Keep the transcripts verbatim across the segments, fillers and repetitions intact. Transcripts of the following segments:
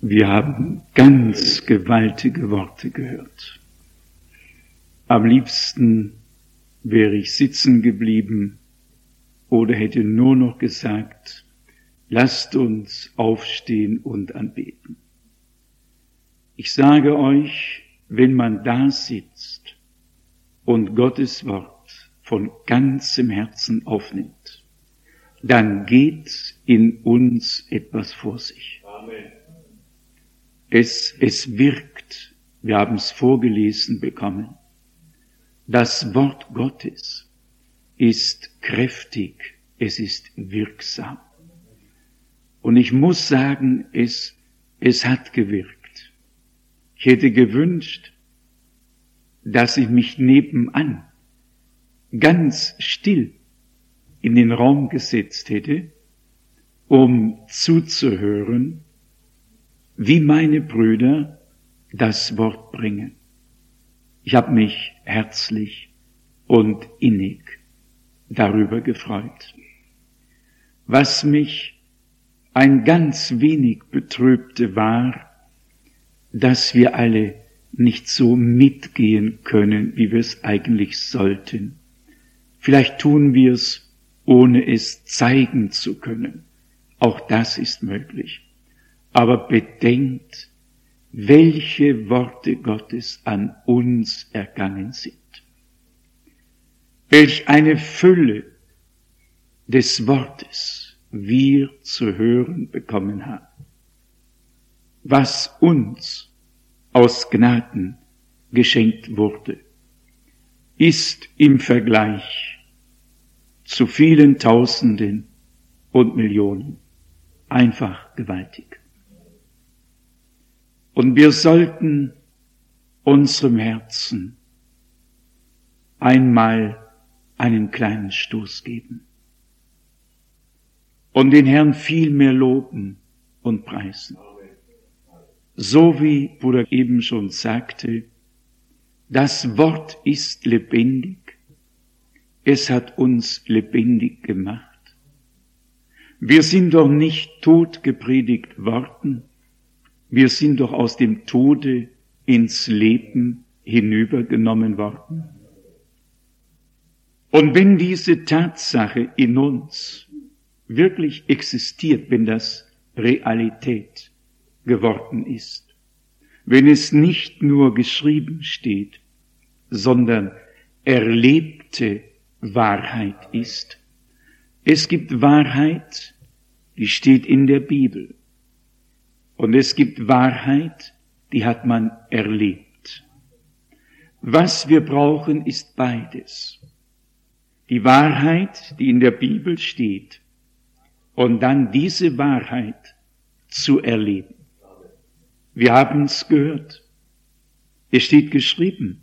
Wir haben ganz gewaltige Worte gehört. Am liebsten wäre ich sitzen geblieben oder hätte nur noch gesagt, lasst uns aufstehen und anbeten. Ich sage euch, wenn man da sitzt und Gottes Wort von ganzem Herzen aufnimmt, dann geht in uns etwas vor sich. Amen. Es, es wirkt, wir haben es vorgelesen bekommen. Das Wort Gottes ist kräftig, es ist wirksam. Und ich muss sagen, es, es hat gewirkt. Ich hätte gewünscht, dass ich mich nebenan ganz still in den Raum gesetzt hätte, um zuzuhören, wie meine Brüder das Wort bringen. Ich habe mich herzlich und innig darüber gefreut. Was mich ein ganz wenig betrübte war, dass wir alle nicht so mitgehen können, wie wir es eigentlich sollten. Vielleicht tun wir es, ohne es zeigen zu können. Auch das ist möglich. Aber bedenkt, welche Worte Gottes an uns ergangen sind. Welch eine Fülle des Wortes wir zu hören bekommen haben. Was uns aus Gnaden geschenkt wurde, ist im Vergleich zu vielen Tausenden und Millionen einfach gewaltig. Und wir sollten unserem Herzen einmal einen kleinen Stoß geben und den Herrn viel mehr loben und preisen. So wie Bruder eben schon sagte, das Wort ist lebendig, es hat uns lebendig gemacht. Wir sind doch nicht tot gepredigt worden, wir sind doch aus dem Tode ins Leben hinübergenommen worden. Und wenn diese Tatsache in uns wirklich existiert, wenn das Realität geworden ist, wenn es nicht nur geschrieben steht, sondern erlebte Wahrheit ist. Es gibt Wahrheit, die steht in der Bibel. Und es gibt Wahrheit, die hat man erlebt. Was wir brauchen, ist beides. Die Wahrheit, die in der Bibel steht, und dann diese Wahrheit zu erleben. Wir haben es gehört. Es steht geschrieben,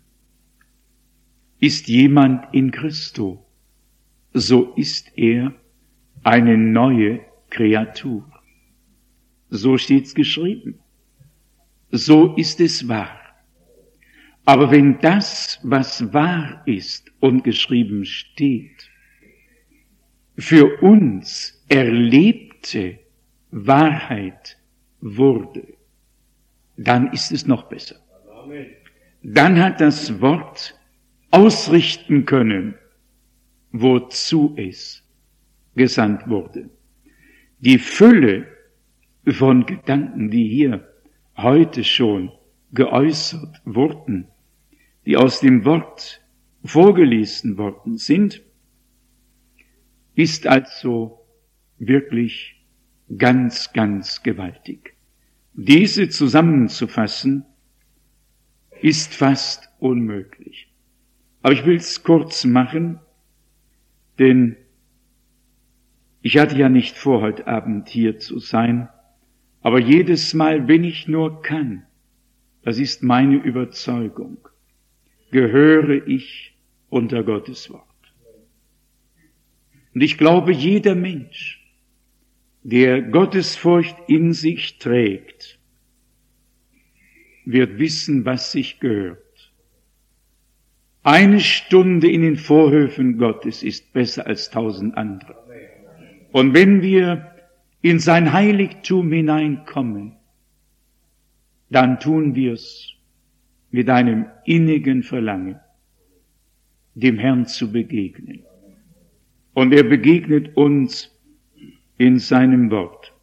ist jemand in Christo, so ist er eine neue Kreatur. So steht's geschrieben. So ist es wahr. Aber wenn das, was wahr ist und geschrieben steht, für uns erlebte Wahrheit wurde, dann ist es noch besser. Dann hat das Wort ausrichten können, wozu es gesandt wurde. Die Fülle von Gedanken, die hier heute schon geäußert wurden, die aus dem Wort vorgelesen worden sind, ist also wirklich ganz, ganz gewaltig. Diese zusammenzufassen, ist fast unmöglich. Aber ich will es kurz machen, denn ich hatte ja nicht vor, heute Abend hier zu sein, aber jedes Mal, wenn ich nur kann, das ist meine Überzeugung, gehöre ich unter Gottes Wort. Und ich glaube, jeder Mensch, der Gottesfurcht in sich trägt, wird wissen, was sich gehört. Eine Stunde in den Vorhöfen Gottes ist besser als tausend andere. Und wenn wir in sein Heiligtum hineinkommen, dann tun wir's mit einem innigen Verlangen, dem Herrn zu begegnen. Und er begegnet uns in seinem Wort.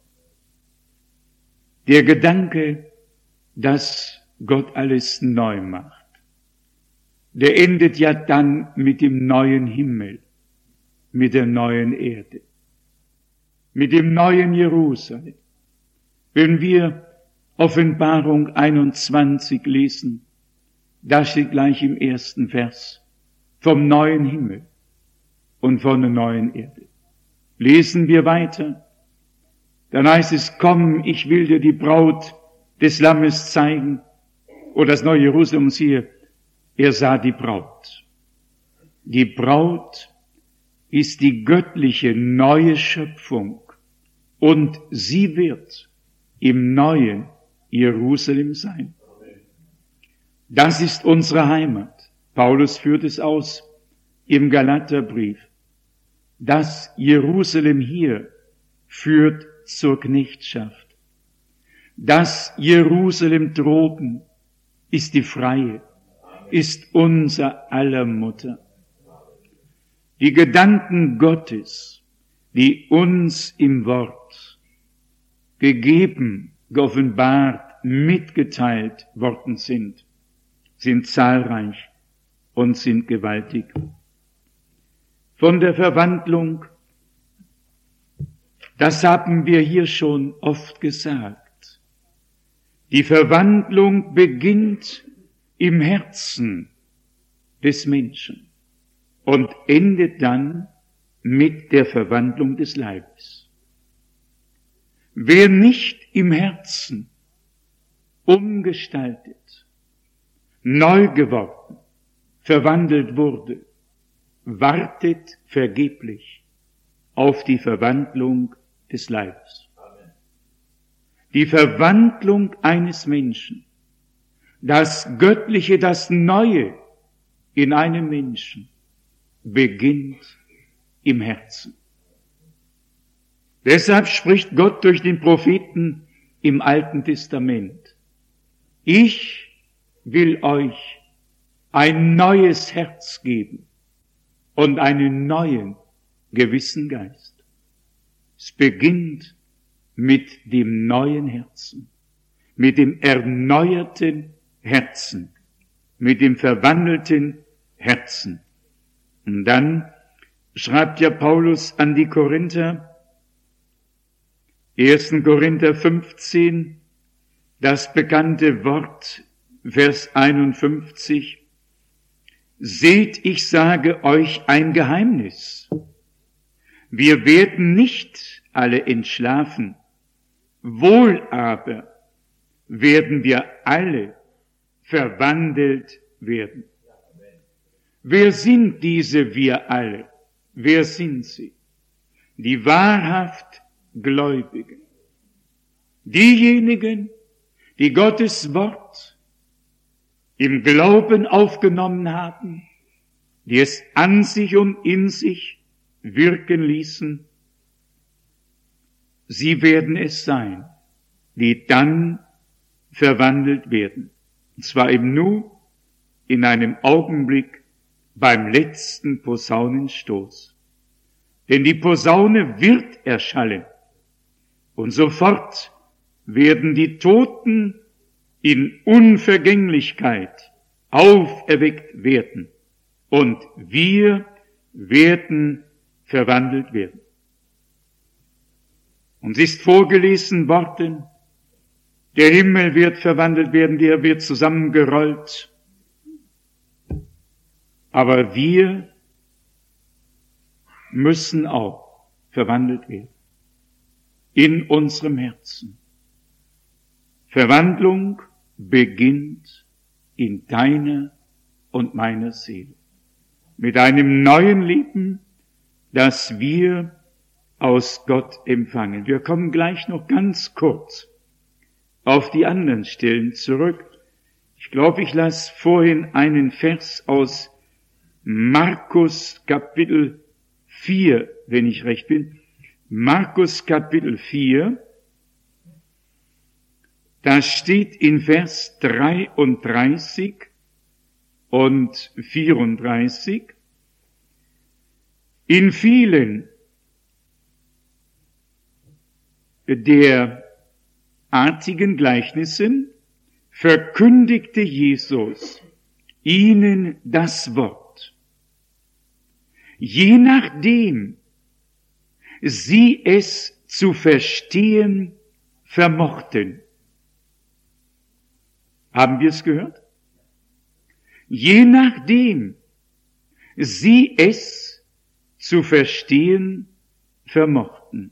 Der Gedanke, dass Gott alles neu macht, der endet ja dann mit dem neuen Himmel, mit der neuen Erde, mit dem neuen Jerusalem. Wenn wir Offenbarung einundzwanzig lesen, da steht gleich im ersten Vers vom neuen Himmel und von der neuen Erde. Lesen wir weiter, dann heißt es, komm, ich will dir die Braut des Lammes zeigen. Oder das neue Jerusalem hier, er sah die Braut. Die Braut ist die göttliche neue Schöpfung und sie wird im neuen Jerusalem sein. Das ist unsere Heimat. Paulus führt es aus im Galaterbrief. Das Jerusalem hier führt zur Knechtschaft. Das Jerusalem droben ist die Freie, ist unser aller Mutter. Die Gedanken Gottes, die uns im Wort gegeben, geoffenbart, mitgeteilt worden sind, sind zahlreich und sind gewaltig. Von der Verwandlung, das haben wir hier schon oft gesagt. Die Verwandlung beginnt im Herzen des Menschen und endet dann mit der Verwandlung des Leibes. Wer nicht im Herzen umgestaltet, neu geworden, verwandelt wurde, wartet vergeblich auf die Verwandlung des Leibes. Die Verwandlung eines Menschen, das Göttliche, das Neue in einem Menschen, beginnt im Herzen. Deshalb spricht Gott durch den Propheten im Alten Testament: Ich will euch ein neues Herz geben und einen neuen gewissen Geist. Es beginnt mit dem neuen Herzen, mit dem erneuerten Herzen, mit dem verwandelten Herzen. Und dann schreibt ja Paulus an die Korinther, ersten Korinther fünfzehn, das bekannte Wort, Vers einundfünfzig, seht, ich sage euch ein Geheimnis. Wir werden nicht alle entschlafen, wohl aber werden wir alle verwandelt werden. Wer sind diese wir alle? Wer sind sie? Die wahrhaft Gläubigen. Diejenigen, die Gottes Wort im Glauben aufgenommen haben, die es an sich und in sich wirken ließen, sie werden es sein, die dann verwandelt werden. Und zwar im Nu, in einem Augenblick, beim letzten Posaunenstoß. Denn die Posaune wird erschallen und sofort werden die Toten in Unvergänglichkeit auferweckt werden und wir werden verwandelt werden. Und es ist vorgelesen worden, der Himmel wird verwandelt werden, der wird zusammengerollt. Aber wir müssen auch verwandelt werden. In unserem Herzen. Verwandlung beginnt in deiner und meiner Seele. Mit einem neuen Leben, das wir aus Gott empfangen. Wir kommen gleich noch ganz kurz auf die anderen Stellen zurück. Ich glaube, ich las vorhin einen Vers aus Markus Kapitel vier, wenn ich recht bin. Markus Kapitel vier. Da steht in Vers dreiunddreißig und vierunddreißig, in vielen der artigen Gleichnissen verkündigte Jesus ihnen das Wort, je nachdem sie es zu verstehen vermochten. Haben wir es gehört? Je nachdem sie es zu verstehen vermochten.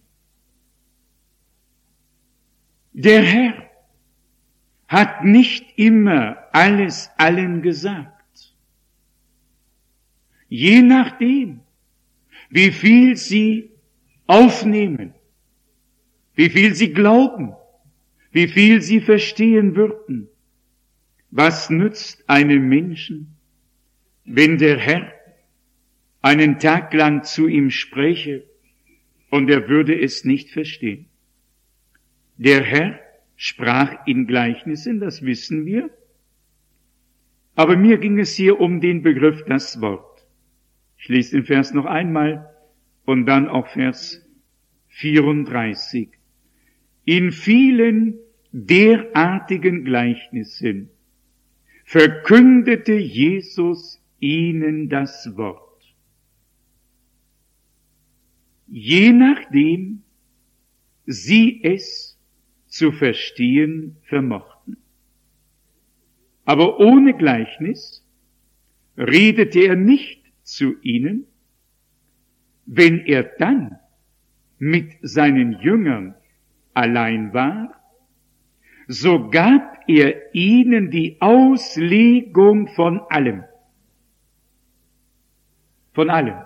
Der Herr hat nicht immer alles allen gesagt. Je nachdem, wie viel sie aufnehmen, wie viel sie glauben, wie viel sie verstehen würden. Was nützt einem Menschen, wenn der Herr einen Tag lang zu ihm spräche und er würde es nicht verstehen? Der Herr sprach in Gleichnissen, das wissen wir. Aber mir ging es hier um den Begriff das Wort. Ich lese den Vers noch einmal und dann auch Vers vierunddreißig. In vielen derartigen Gleichnissen verkündete Jesus ihnen das Wort, je nachdem sie es zu verstehen vermochten. Aber ohne Gleichnis redete er nicht zu ihnen. Wenn er dann mit seinen Jüngern allein war, so gab er ihnen die Auslegung von allem. Von allem.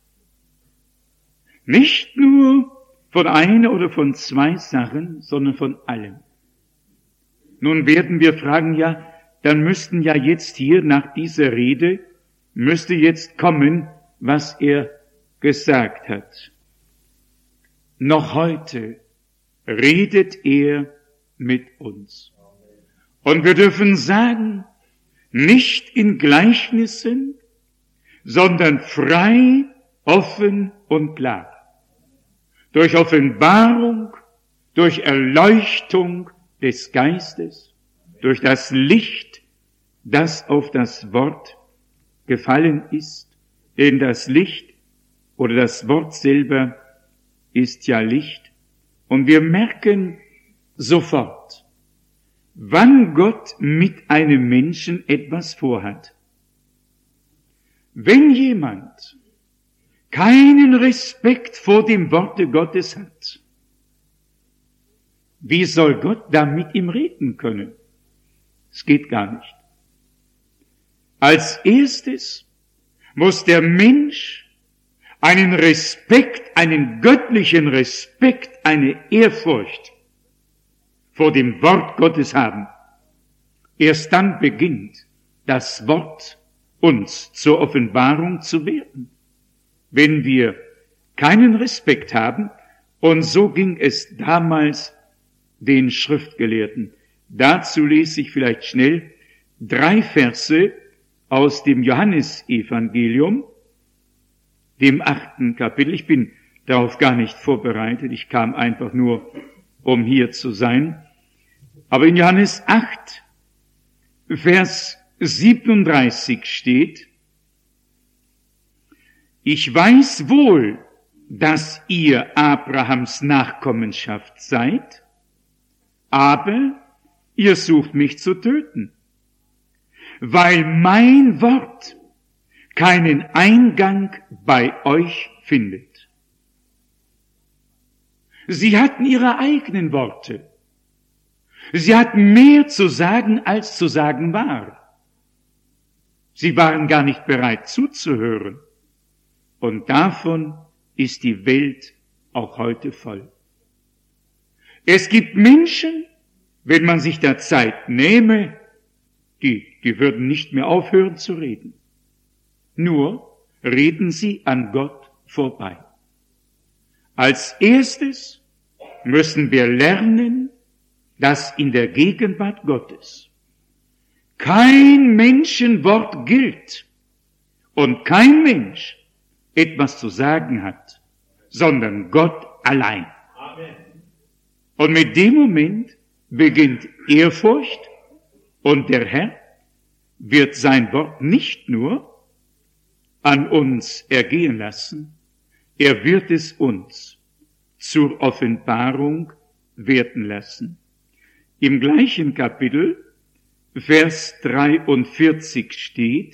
Nicht nur von einer oder von zwei Sachen, sondern von allem. Nun werden wir fragen, ja, dann müssten ja jetzt hier nach dieser Rede, müsste jetzt kommen, was er gesagt hat. Noch heute redet er mit uns. Und wir dürfen sagen, nicht in Gleichnissen, sondern frei, offen und klar. Durch Offenbarung, durch Erleuchtung des Geistes, durch das Licht, das auf das Wort gefallen ist, denn das Licht oder das Wort selber ist ja Licht. Und wir merken sofort, wann Gott mit einem Menschen etwas vorhat. Wenn jemand keinen Respekt vor dem Worte Gottes hat, wie soll Gott da mit ihm reden können? Es geht gar nicht. Als erstes muss der Mensch einen Respekt, einen göttlichen Respekt, eine Ehrfurcht vor dem Wort Gottes haben. Erst dann beginnt das Wort uns zur Offenbarung zu werden. Wenn wir keinen Respekt haben, und so ging es damals den Schriftgelehrten. Dazu lese ich vielleicht schnell drei Verse aus dem Johannesevangelium, dem achten Kapitel. Ich bin darauf gar nicht vorbereitet, ich kam einfach nur, um hier zu sein. Aber in Johannes acht, Vers siebenunddreißig steht: Ich weiß wohl, dass ihr Abrahams Nachkommenschaft seid, aber ihr sucht mich zu töten, weil mein Wort keinen Eingang bei euch findet. Sie hatten ihre eigenen Worte. Sie hatten mehr zu sagen, als zu sagen war. Sie waren gar nicht bereit zuzuhören. Und davon ist die Welt auch heute voll. Es gibt Menschen, wenn man sich der Zeit nehme, die, die würden nicht mehr aufhören zu reden. Nur reden sie an Gott vorbei. Als erstes müssen wir lernen, dass in der Gegenwart Gottes kein Menschenwort gilt und kein Mensch etwas zu sagen hat, sondern Gott allein. Amen. Und mit dem Moment beginnt Ehrfurcht und der Herr wird sein Wort nicht nur an uns ergehen lassen, er wird es uns zur Offenbarung werden lassen. Im gleichen Kapitel, Vers dreiundvierzig steht,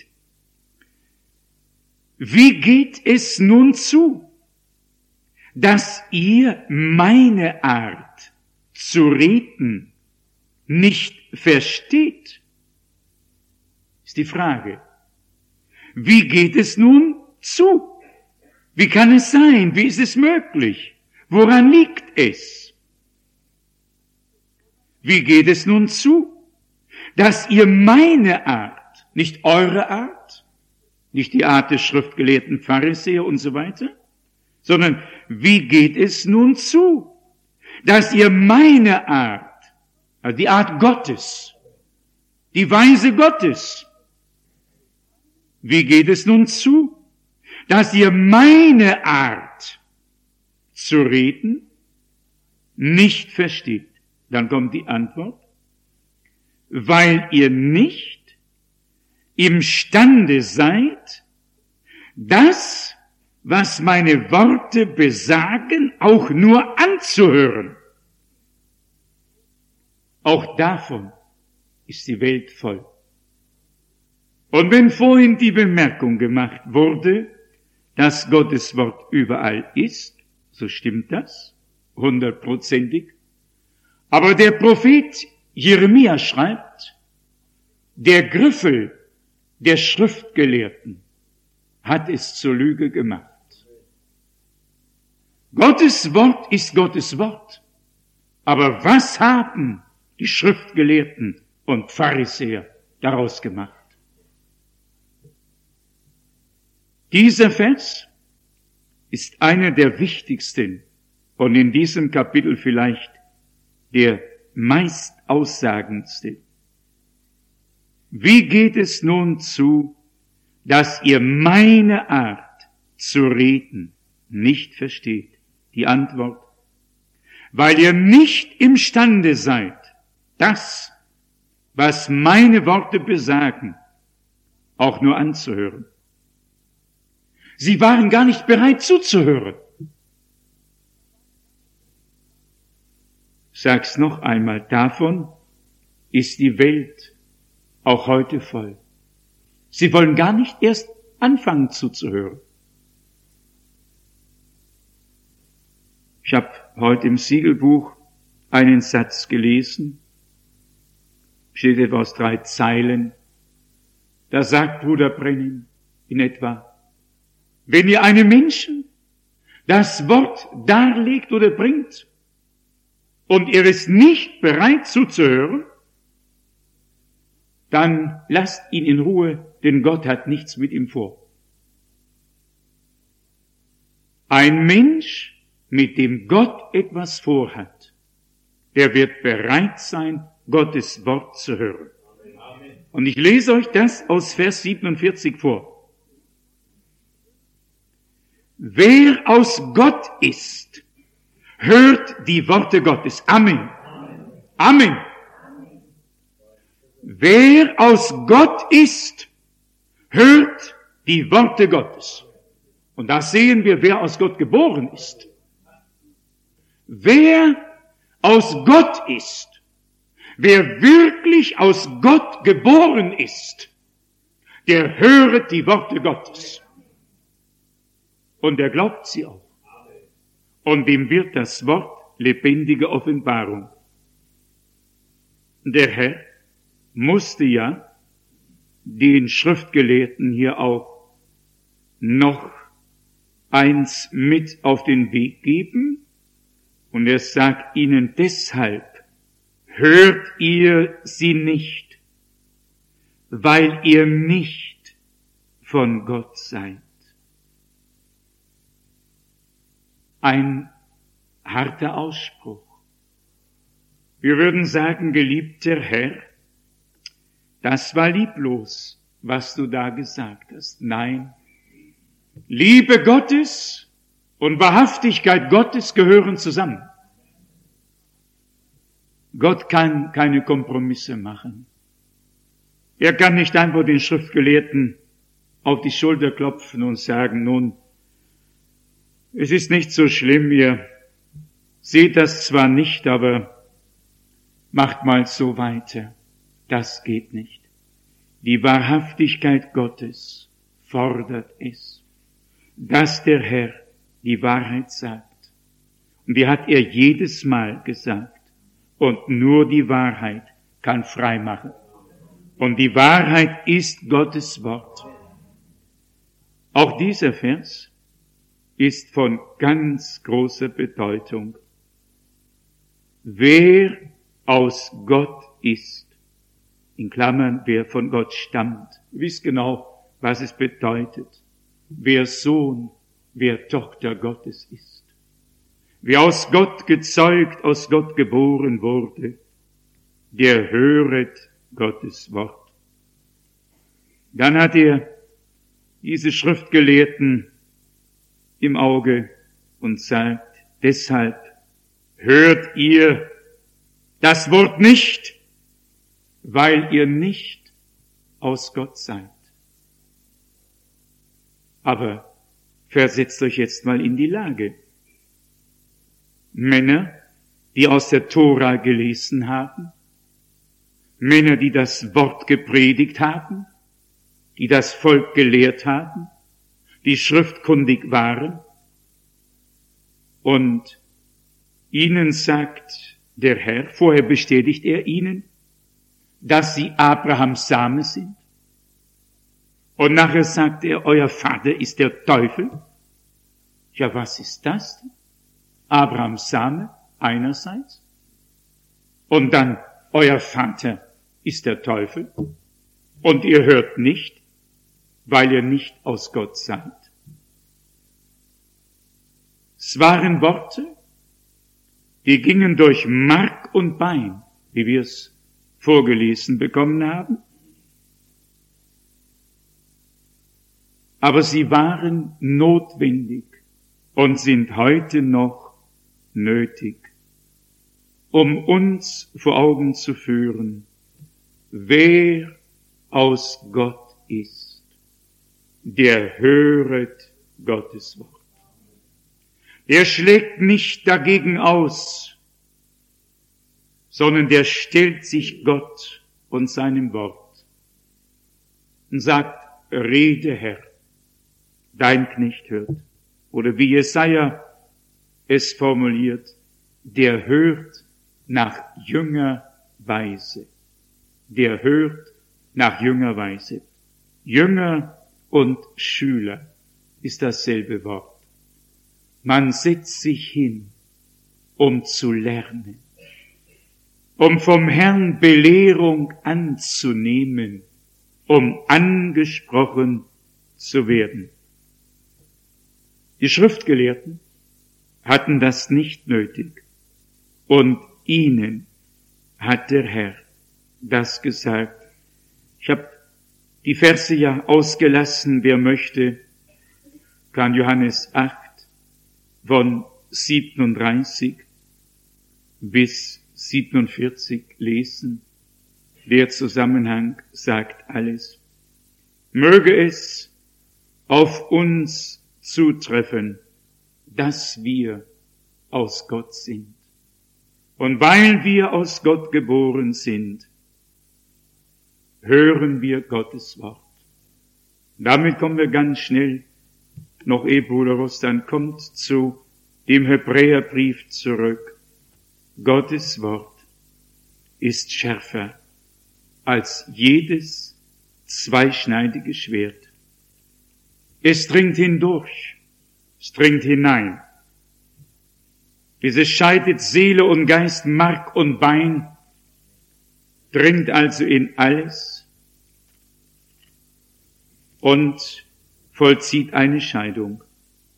wie geht es nun zu, dass ihr meine Art zu reden nicht versteht? Ist die Frage. Wie geht es nun zu? Wie kann es sein? Wie ist es möglich? Woran liegt es? Wie geht es nun zu, dass ihr meine Art, nicht eure Art, nicht die Art des schriftgelehrten Pharisäer und so weiter, sondern wie geht es nun zu, dass ihr meine Art, also die Art Gottes, die Weise Gottes, wie geht es nun zu, dass ihr meine Art zu reden nicht versteht? Dann kommt die Antwort, weil ihr nicht imstande seid, das, was meine Worte besagen, auch nur anzuhören. Auch davon ist die Welt voll. Und wenn vorhin die Bemerkung gemacht wurde, dass Gottes Wort überall ist, so stimmt das, hundertprozentig. Aber der Prophet Jeremia schreibt, der Griffel der Schriftgelehrten hat es zur Lüge gemacht. Gottes Wort ist Gottes Wort. Aber was haben die Schriftgelehrten und Pharisäer daraus gemacht? Dieser Vers ist einer der wichtigsten und in diesem Kapitel vielleicht der meist aussagendste. Wie geht es nun zu, dass ihr meine Art zu reden nicht versteht? Die Antwort, weil ihr nicht imstande seid, das, was meine Worte besagen, auch nur anzuhören. Sie waren gar nicht bereit zuzuhören. Sag's noch einmal, davon ist die Welt auch heute voll. Sie wollen gar nicht erst anfangen zuzuhören. Ich habe heute im Siegelbuch einen Satz gelesen, steht etwa aus drei Zeilen. Da sagt Bruder Brennim in etwa, wenn ihr einem Menschen das Wort darlegt oder bringt und er ist nicht bereit zuzuhören, dann lasst ihn in Ruhe, denn Gott hat nichts mit ihm vor. Ein Mensch, mit dem Gott etwas vorhat, der wird bereit sein, Gottes Wort zu hören. Und ich lese euch das aus Vers siebenundvierzig vor. Wer aus Gott ist, hört die Worte Gottes. Amen. Amen. Wer aus Gott ist, hört die Worte Gottes. Und da sehen wir, wer aus Gott geboren ist. Wer aus Gott ist, wer wirklich aus Gott geboren ist, der höret die Worte Gottes. Und er glaubt sie auch. Und dem wird das Wort lebendige Offenbarung. Der Herr musste ja den Schriftgelehrten hier auch noch eins mit auf den Weg geben. Und er sagt ihnen deshalb, hört ihr sie nicht, weil ihr nicht von Gott seid. Ein harter Ausspruch. Wir würden sagen, geliebter Herr, das war lieblos, was du da gesagt hast. Nein, Liebe Gottes und Wahrhaftigkeit Gottes gehören zusammen. Gott kann keine Kompromisse machen. Er kann nicht einfach den Schriftgelehrten auf die Schulter klopfen und sagen, nun, es ist nicht so schlimm, ihr seht das zwar nicht, aber macht mal so weiter. Das geht nicht. Die Wahrhaftigkeit Gottes fordert es, dass der Herr die Wahrheit sagt. Und die hat er jedes Mal gesagt. Und nur die Wahrheit kann frei machen. Und die Wahrheit ist Gottes Wort. Auch dieser Vers ist von ganz großer Bedeutung. Wer aus Gott ist, in Klammern, wer von Gott stammt, ihr wisst genau, was es bedeutet. Wer Sohn, wer Tochter Gottes ist. Wer aus Gott gezeugt, aus Gott geboren wurde, der höret Gottes Wort. Dann hat er diese Schriftgelehrten im Auge und sagt, deshalb hört ihr das Wort nicht, weil ihr nicht aus Gott seid. Aber versetzt euch jetzt mal in die Lage. Männer, die aus der Tora gelesen haben, Männer, die das Wort gepredigt haben, die das Volk gelehrt haben, die schriftkundig waren, und ihnen sagt der Herr, vorher bestätigt er ihnen, dass sie Abrahams Same sind, und nachher sagt er, euer Vater ist der Teufel. Ja, was ist das denn? Abrahams Same einerseits und dann euer Vater ist der Teufel und ihr hört nicht, weil ihr nicht aus Gott seid. Es waren Worte, die gingen durch Mark und Bein, wie wir es vorgelesen bekommen haben, aber sie waren notwendig und sind heute noch nötig, um uns vor Augen zu führen, wer aus Gott ist, der höret Gottes Wort. Der schlägt nicht dagegen aus, sondern der stellt sich Gott und seinem Wort und sagt, rede Herr, dein Knecht hört. Oder wie Jesaja es formuliert, der hört nach jünger Weise. Der hört nach jünger Weise. Jünger und Schüler ist dasselbe Wort. Man setzt sich hin, um zu lernen, um vom Herrn Belehrung anzunehmen, um angesprochen zu werden. Die Schriftgelehrten hatten das nicht nötig. Und ihnen hat der Herr das gesagt. Ich habe die Verse ja ausgelassen, wer möchte, kann Johannes acht von siebenunddreißig bis siebenundvierzig lesen. Der Zusammenhang sagt alles. Möge es auf uns zutreffen, dass wir aus Gott sind. Und weil wir aus Gott geboren sind, hören wir Gottes Wort. Damit kommen wir ganz schnell, noch ehe Bruder Rostan kommt, zu dem Hebräerbrief zurück. Gottes Wort ist schärfer als jedes zweischneidige Schwert. Es dringt hindurch, es dringt hinein. Es scheidet Seele und Geist, Mark und Bein, dringt also in alles und vollzieht eine Scheidung.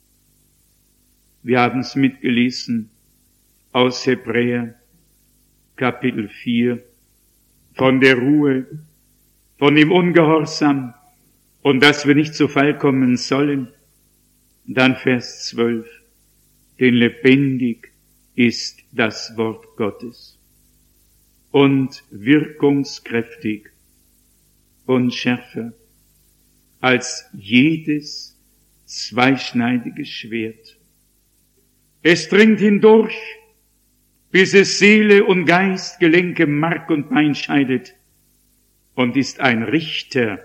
Wir haben es mitgelesen aus Hebräer Kapitel vier, von der Ruhe, von dem Ungehorsam und dass wir nicht zu Fall kommen sollen. Dann Vers zwölf, denn lebendig ist das Wort Gottes und wirkungskräftig und schärfer als jedes zweischneidige Schwert. Es dringt hindurch, bis es Seele und Geist, Gelenke, Mark und Bein scheidet und ist ein Richter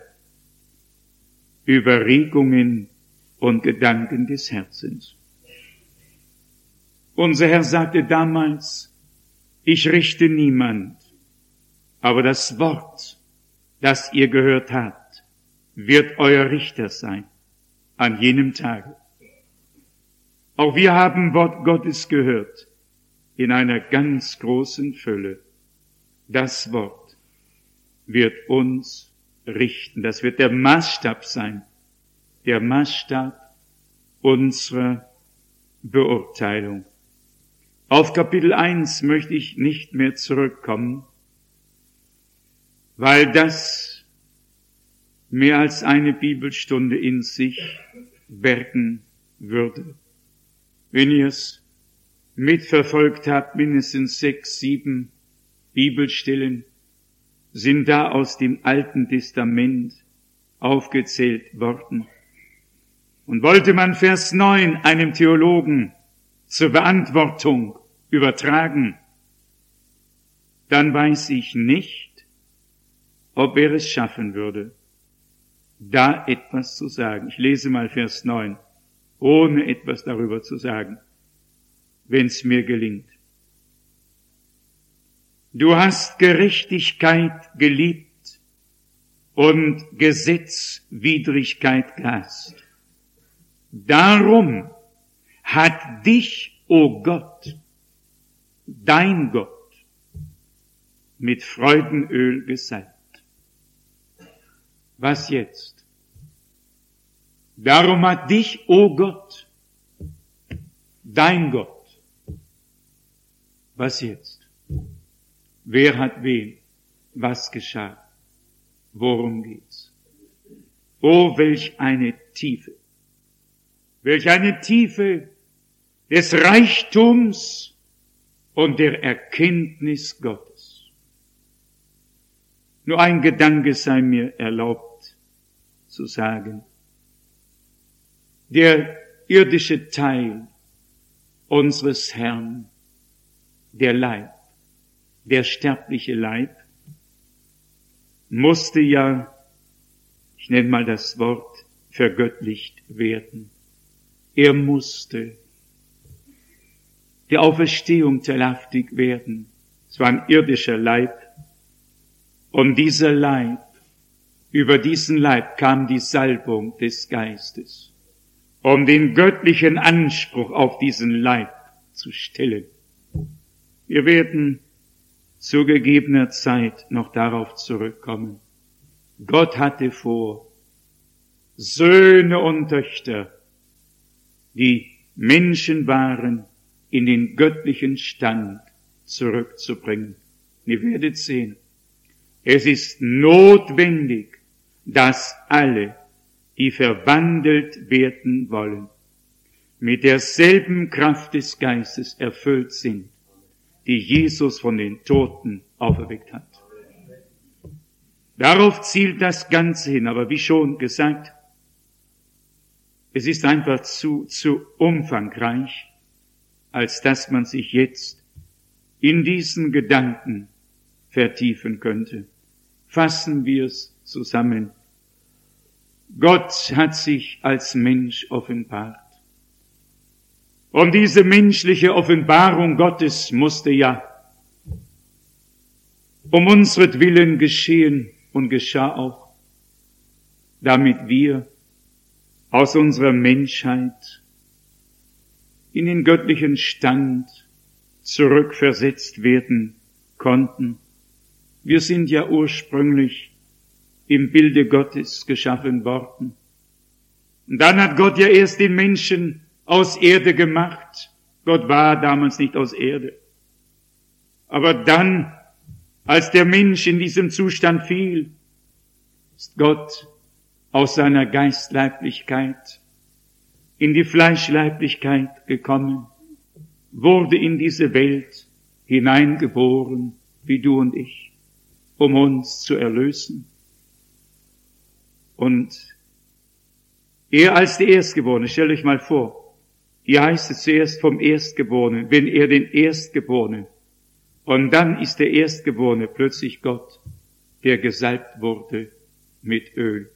über Regungen und Gedanken des Herzens. Unser Herr sagte damals, ich richte niemand, aber das Wort, das ihr gehört habt, wird euer Richter sein an jenem Tage. Auch wir haben Wort Gottes gehört in einer ganz großen Fülle. Das Wort wird uns richten. Das wird der Maßstab sein, der Maßstab unserer Beurteilung. Auf Kapitel eins möchte ich nicht mehr zurückkommen, weil das mehr als eine Bibelstunde in sich bergen würde. Wenn ihr es mitverfolgt habt, mindestens sechs, sieben Bibelstellen sind da aus dem Alten Testament aufgezählt worden. Und wollte man Vers neun einem Theologen zur Beantwortung übertragen, dann weiß ich nicht, ob er es schaffen würde, da etwas zu sagen. Ich lese mal Vers neun, ohne etwas darüber zu sagen, wenn es mir gelingt. Du hast Gerechtigkeit geliebt und Gesetzwidrigkeit gehasst. Darum hat dich, o Gott, dein Gott, mit Freudenöl gesalbt. Was jetzt? Darum hat dich, o Gott, dein Gott. Was jetzt? Wer hat wen? Was geschah? Worum geht's? Oh, welch eine Tiefe! Welch eine Tiefe des Reichtums und der Erkenntnis Gottes. Nur ein Gedanke sei mir erlaubt zu sagen. Der irdische Teil unseres Herrn, der Leib, der sterbliche Leib, musste ja, ich nenne mal das Wort, vergöttlicht werden. Er musste der Auferstehung teilhaftig werden. Es war ein irdischer Leib. Und dieser Leib, über diesen Leib kam die Salbung des Geistes, um den göttlichen Anspruch auf diesen Leib zu stellen. Wir werden zu gegebener Zeit noch darauf zurückkommen. Gott hatte vor, Söhne und Töchter, die Menschen waren, in den göttlichen Stand zurückzubringen. Ihr werdet sehen, es ist notwendig, dass alle, die verwandelt werden wollen, mit derselben Kraft des Geistes erfüllt sind, die Jesus von den Toten auferweckt hat. Darauf zielt das Ganze hin, aber wie schon gesagt, es ist einfach zu, zu umfangreich, als dass man sich jetzt in diesen Gedanken vertiefen könnte. Fassen wir es zusammen. Gott hat sich als Mensch offenbart. Und diese menschliche Offenbarung Gottes musste ja um unsretwillen geschehen und geschah auch, damit wir aus unserer Menschheit in den göttlichen Stand zurückversetzt werden konnten. Wir sind ja ursprünglich im Bilde Gottes geschaffen worden. Und dann hat Gott ja erst den Menschen aus Erde gemacht. Gott war damals nicht aus Erde. Aber dann, als der Mensch in diesem Zustand fiel, ist Gott aus seiner Geistleiblichkeit in die Fleischleiblichkeit gekommen, wurde in diese Welt hineingeboren, wie du und ich, um uns zu erlösen. Und er als der Erstgeborene, stellt euch mal vor, hier heißt es zuerst vom Erstgeborenen, wenn er den Erstgeborenen, und dann ist der Erstgeborene plötzlich Gott, der gesalbt wurde mit Öl.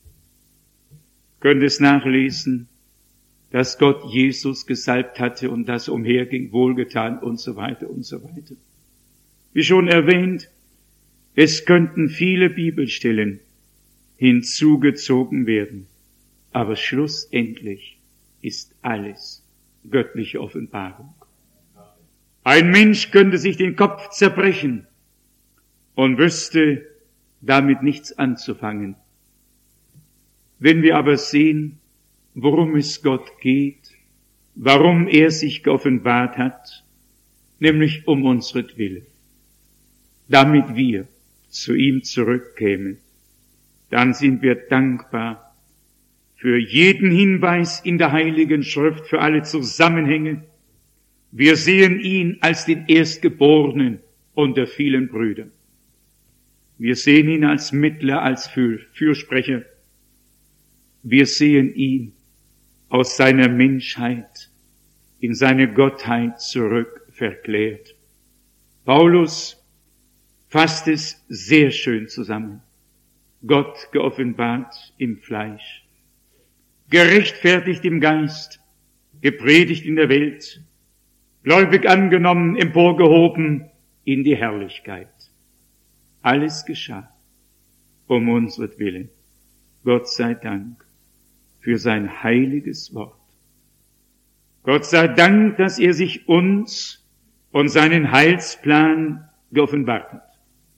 Könnt es nachlesen, dass Gott Jesus gesalbt hatte und das umherging, wohlgetan und so weiter und so weiter. Wie schon erwähnt, es könnten viele Bibelstellen hinzugezogen werden, aber schlussendlich ist alles göttliche Offenbarung. Ein Mensch könnte sich den Kopf zerbrechen und wüsste damit nichts anzufangen. Wenn wir aber sehen, worum es Gott geht, warum er sich geoffenbart hat, nämlich um unsretwillen, damit wir zu ihm zurückkämen, dann sind wir dankbar für jeden Hinweis in der Heiligen Schrift, für alle Zusammenhänge. Wir sehen ihn als den Erstgeborenen unter vielen Brüdern. Wir sehen ihn als Mittler, als Für- Fürsprecher. Wir sehen ihn aus seiner Menschheit in seine Gottheit zurück verklärt. Paulus fasst es sehr schön zusammen. Gott geoffenbart im Fleisch, gerechtfertigt im Geist, gepredigt in der Welt, gläubig angenommen, emporgehoben in die Herrlichkeit. Alles geschah um unsretwillen. Gott sei Dank für sein heiliges Wort. Gott sei Dank, dass er sich uns und seinen Heilsplan geoffenbart hat.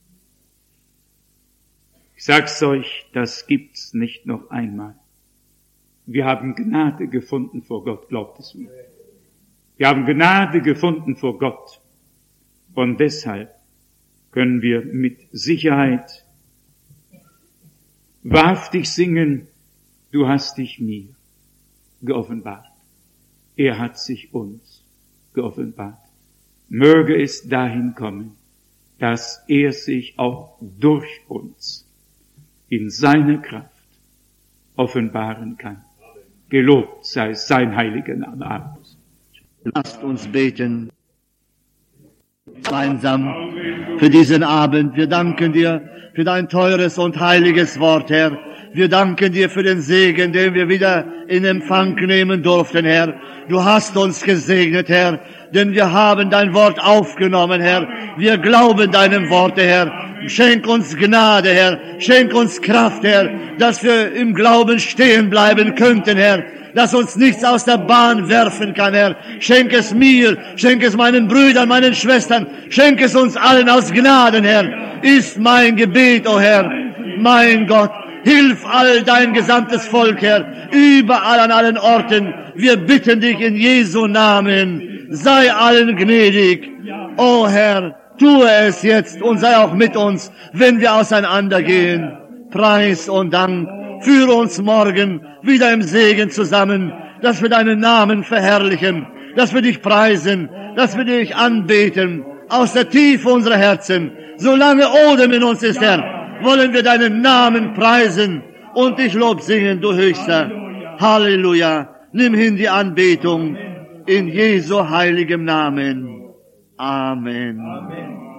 Ich sag's euch, das gibt's nicht noch einmal. Wir haben Gnade gefunden vor Gott, glaubt es mir. Wir haben Gnade gefunden vor Gott. Und deshalb können wir mit Sicherheit wahrhaftig singen, du hast dich mir geoffenbart. Er hat sich uns geoffenbart. Möge es dahin kommen, dass er sich auch durch uns in seiner Kraft offenbaren kann. Gelobt sei sein heiliger Name. Amen. Lasst uns beten. Gemeinsam für diesen Abend. Wir danken dir für dein teures und heiliges Wort, Herr. Wir danken dir für den Segen, den wir wieder in Empfang nehmen durften, Herr. Du hast uns gesegnet, Herr, denn wir haben dein Wort aufgenommen, Herr. Wir glauben deinem Worte, Herr. Schenk uns Gnade, Herr. Schenk uns Kraft, Herr, dass wir im Glauben stehen bleiben könnten, Herr. Dass uns nichts aus der Bahn werfen kann, Herr. Schenk es mir, schenk es meinen Brüdern, meinen Schwestern, schenk es uns allen aus Gnaden, Herr. Ist mein Gebet, o Herr, mein Gott. Hilf all dein gesamtes Volk, Herr, überall an allen Orten. Wir bitten dich in Jesu Namen. Sei allen gnädig. O Herr, tue es jetzt und sei auch mit uns, wenn wir auseinandergehen. Preis und Dank. Führe uns morgen wieder im Segen zusammen, dass wir deinen Namen verherrlichen, dass wir dich preisen, dass wir dich anbeten, aus der Tiefe unserer Herzen. Solange Odem in uns ist, Herr, wollen wir deinen Namen preisen und dich Lob singen, du Höchster. Halleluja. Nimm hin die Anbetung in Jesu heiligem Namen. Amen. Amen.